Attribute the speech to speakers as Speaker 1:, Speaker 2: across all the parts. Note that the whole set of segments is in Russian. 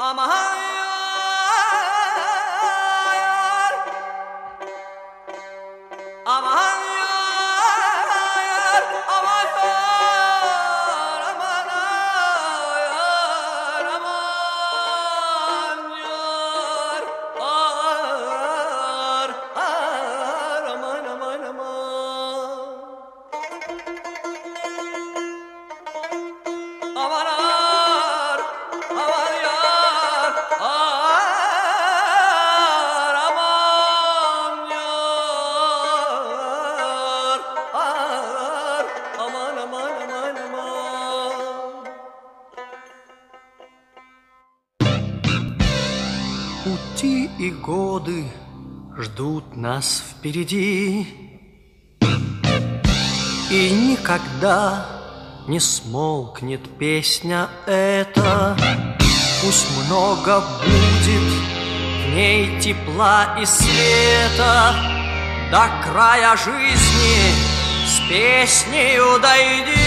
Speaker 1: Пути и годы ждут нас впереди, и никогда не смолкнет песня эта. Пусть много будет в ней тепла и света, до края жизни с песнею дойди.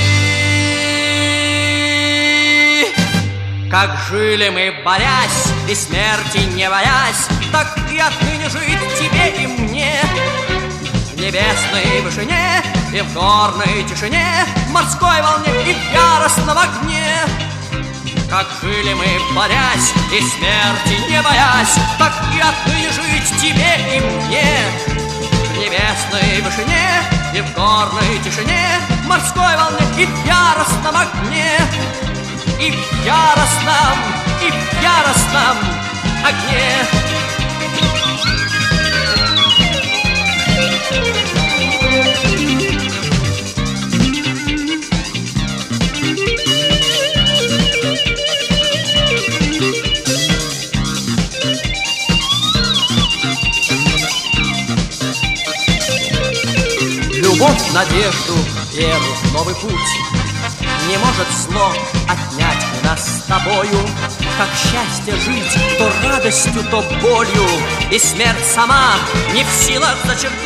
Speaker 1: Как жили мы, борясь и смерти не боясь, так и отныне жить тебе и мне. В небесной вышине и в горной тишине, в морской волне и в яростном огне. Как жили мы, борясь и смерти не боясь, так и отныне жить тебе и мне. В небесной вышине и в горной тишине, в морской волне и в яростном огне. И в яростном огне. Любовь, надежду, веру в новый путь не может зло отнять у нас с тобою. Как счастье жить то радостью, то болью, и смерть сама не в силах зачеркнуть.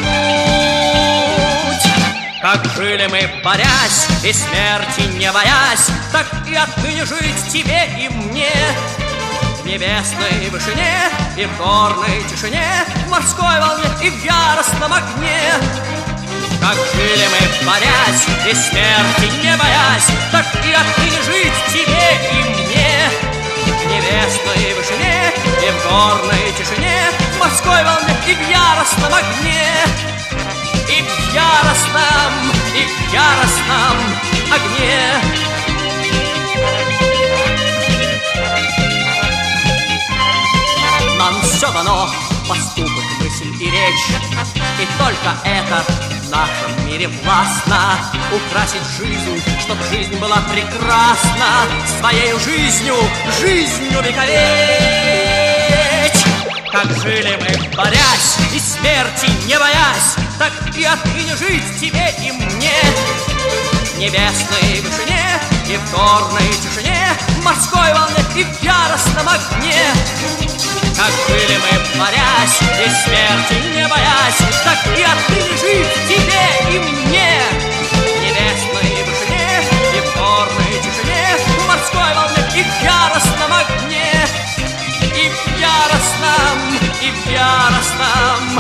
Speaker 1: Как жили мы, борясь и смерти не боясь, так и отныне жить тебе и мне. В небесной вышине и в горной тишине, в морской волне и в яростном огне. Как жили мы, борясь и смерти не боясь, так и отныне жить тебе и мне. В небесной вышине и в горной тишине, в морской волне и в яростном огне. И в яростном огне. Нам все дано, поступок, мысль и речь, и только это в нашем мире властно. Украсить жизнь, чтоб жизнь была прекрасна, своею жизнью вековечь. Как жили мы, борясь и смерти не боясь, так и отныне жить тебе и мне. В небесной вышине и в горной тишине, в морской волне и в яростном огне. Как жили мы, борясь и смерти не боясь, так и отныне жить тебе и мне. В небесной вышине и в горной тишине, в морской волне и в яростном огне. И в яростном